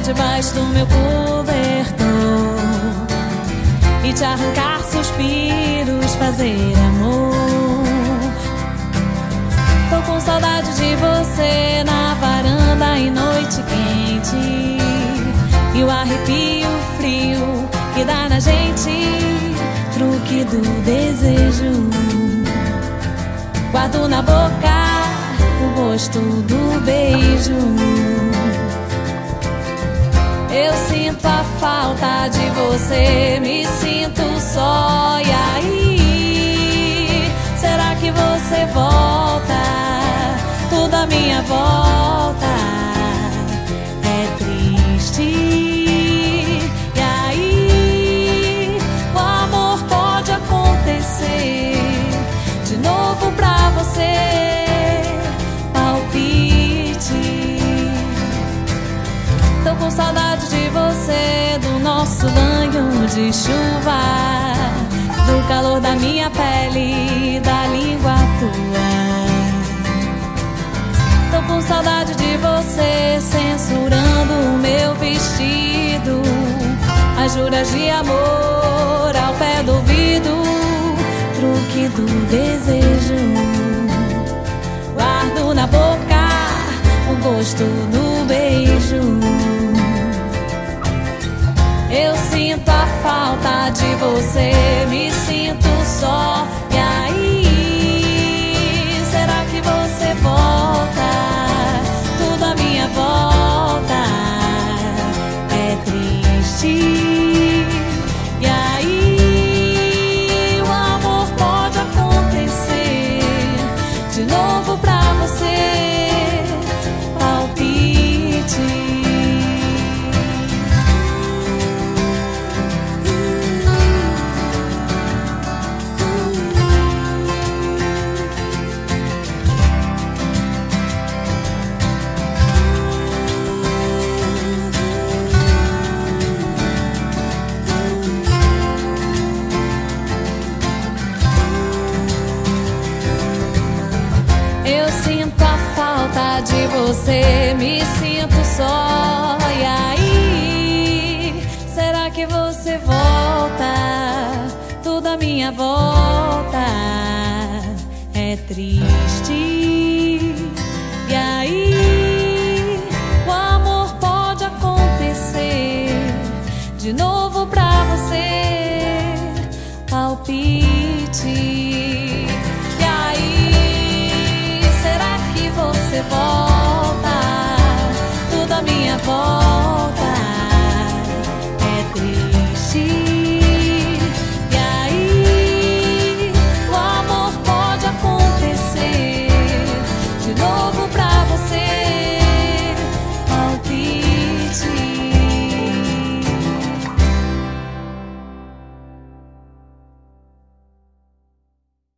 debaixo do meu cobertor e te arrancar suspiros, fazer amor. Tô com saudade de você na varanda em noite quente, e o arrepio frio que dá na gente, truque do desejo. Guardo na boca o gosto do beijo. Eu sinto a falta de você, me sinto só. E aí, será que você volta? Tudo à minha volta é triste. E aí, o amor pode acontecer de novo pra você. Tô com saudade de você, do nosso banho de chuva, do calor da minha pele, da língua tua. Tô com saudade de você, censurando o meu vestido, as juras de amor ao pé do ouvido, truque do desejo. Guardo na boca o gosto do beijo. Eu sinto a falta de você, me sinto só. E aí, será que você volta? Tudo à minha volta é triste. E aí, o amor pode acontecer de novo pra você. Palpite. Eu sinto a falta de você, me sinto só. E aí, será que você volta? Tudo à minha volta é triste. E aí, o amor pode acontecer de novo pra você. Palpite.